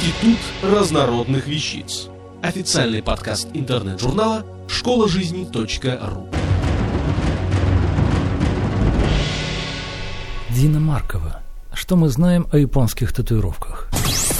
Институт разнородных вещиц. Официальный подкаст интернет-журнала школажизни.ру. Дина Маркова. Что мы знаем о японских татуировках?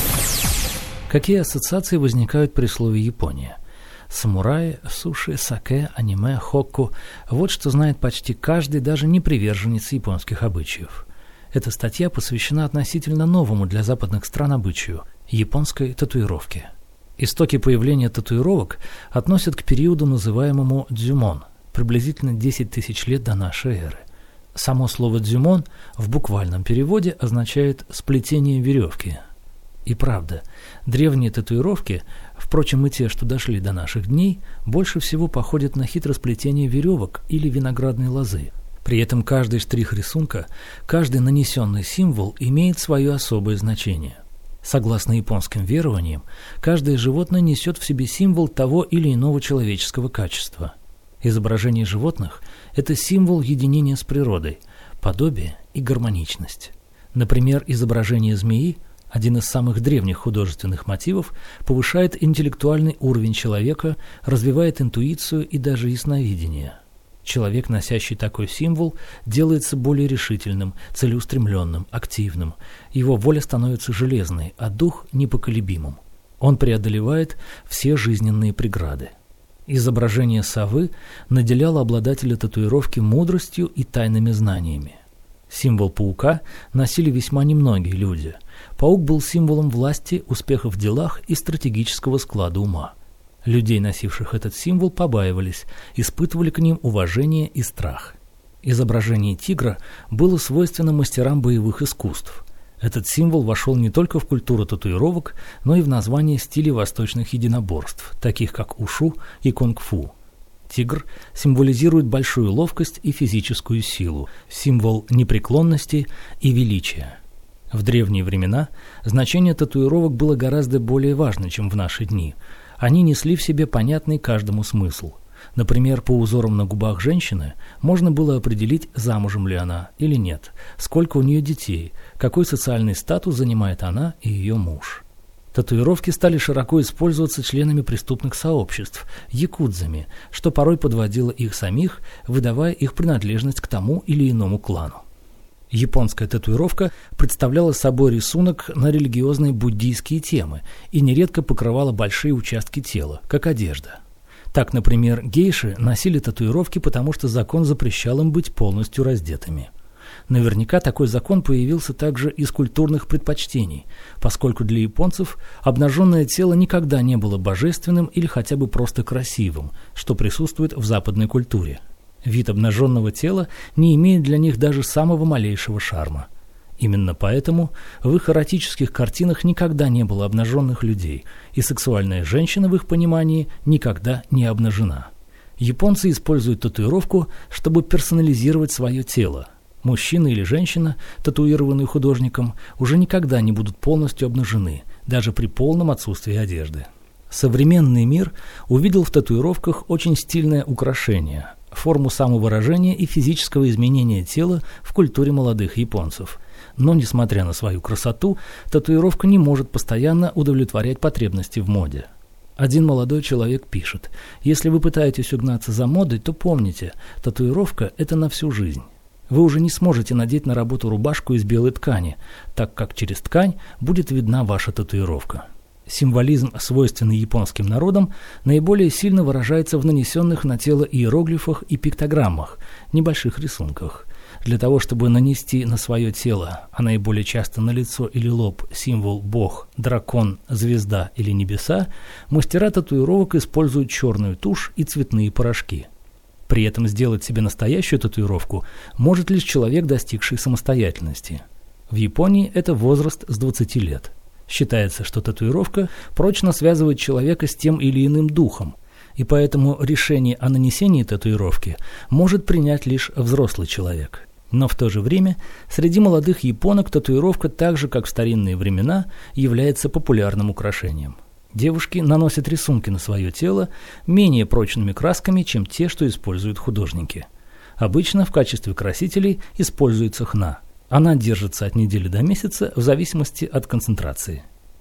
Какие ассоциации возникают при слове «Япония»? Самураи, суши, саке, аниме, хокку – вот что знает почти каждый, даже не приверженец японских обычаев. Эта статья посвящена относительно новому для западных стран обычаю – японской татуировке. Истоки появления татуировок относят к периоду, называемому дзюмон, приблизительно 10 тысяч лет до нашей эры. Само слово «дзюмон» в буквальном переводе означает «сплетение веревки». И правда, древние татуировки, впрочем, и те, что дошли до наших дней, больше всего походят на хитросплетение веревок или виноградной лозы. При этом каждый штрих рисунка, каждый нанесенный символ имеет свое особое значение. Согласно японским верованиям, каждое животное несет в себе символ того или иного человеческого качества. Изображение животных – это символ единения с природой, подобие и гармоничность. Например, изображение змеи, один из самых древних художественных мотивов, повышает интеллектуальный уровень человека, развивает интуицию и даже ясновидение. Человек, носящий такой символ, делается более решительным, целеустремленным, активным. Его воля становится железной, а дух – непоколебимым. Он преодолевает все жизненные преграды. Изображение совы наделяло обладателя татуировки мудростью и тайными знаниями. Символ паука носили весьма немногие люди. Паук был символом власти, успеха в делах и стратегического склада ума. Людей, носивших этот символ, побаивались, испытывали к ним уважение и страх. Изображение тигра было свойственно мастерам боевых искусств. Этот символ вошел не только в культуру татуировок, но и в название стилей восточных единоборств, таких как ушу и кунг-фу. Тигр символизирует большую ловкость и физическую силу, символ непреклонности и величия. В древние времена значение татуировок было гораздо более важно, чем в наши дни. Они несли в себе понятный каждому смысл. Например, по узорам на губах женщины можно было определить, замужем ли она или нет, сколько у нее детей, какой социальный статус занимает она и ее муж. Татуировки стали широко использоваться членами преступных сообществ, якудзами, что порой подводило их самих, выдавая их принадлежность к тому или иному клану. Японская татуировка представляла собой рисунок на религиозные буддийские темы и нередко покрывала большие участки тела, как одежда. Так, например, гейши носили татуировки, потому что закон запрещал им быть полностью раздетыми. Наверняка такой закон появился также из культурных предпочтений, поскольку для японцев обнаженное тело никогда не было божественным или хотя бы просто красивым, что присутствует в западной культуре. Вид обнаженного тела не имеет для них даже самого малейшего шарма. Именно поэтому в их эротических картинах никогда не было обнаженных людей, и сексуальная женщина в их понимании никогда не обнажена. Японцы используют татуировку, чтобы персонализировать свое тело. Мужчина или женщина, татуированные художником, уже никогда не будут полностью обнажены, даже при полном отсутствии одежды. Современный мир увидел в татуировках очень стильное украшение, форму самовыражения и физического изменения тела в культуре молодых японцев. Но, несмотря на свою красоту, татуировка не может постоянно удовлетворять потребности в моде. Один молодой человек пишет: «Если вы пытаетесь угнаться за модой, то помните, татуировка – это на всю жизнь. Вы уже не сможете надеть на работу рубашку из белой ткани, так как через ткань будет видна ваша татуировка». Символизм, свойственный японским народам, наиболее сильно выражается в нанесенных на тело иероглифах и пиктограммах, небольших рисунках. Для того, чтобы нанести на свое тело, а наиболее часто на лицо или лоб, символ бог, дракон, звезда или небеса, мастера татуировок используют черную тушь и цветные порошки. При этом сделать себе настоящую татуировку может лишь человек, достигший самостоятельности. В Японии это возраст с 20 лет. Считается, что татуировка прочно связывает человека с тем или иным духом, и поэтому решение о нанесении татуировки может принять лишь взрослый человек. Но в то же время среди молодых японок татуировка, так же как в старинные времена, является популярным украшением. Девушки наносят рисунки на свое тело менее прочными красками, чем те, что используют художники. Обычно в качестве красителей используется хна. Она держится от недели до месяца в зависимости от концентрации.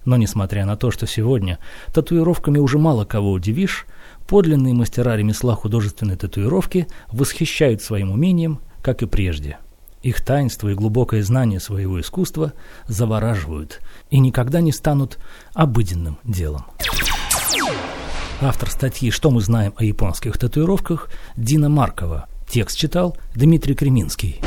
Но несмотря на то, что сегодня татуировками уже мало кого удивишь, подлинные мастера ремесла художественной татуировки восхищают своим умением, как и прежде. Их таинство и глубокое знание своего искусства завораживают и никогда не станут обыденным делом. Автор статьи «Что мы знаем о японских татуировках» Дина Маркова. Текст читал Дмитрий Креминский.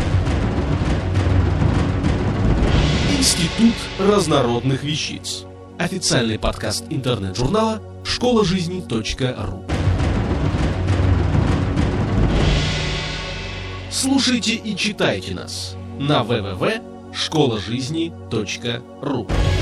Институт разнородных вещиц. Официальный подкаст интернет-журнала школажизни.ру. Слушайте и читайте нас на www.школажизни.ру.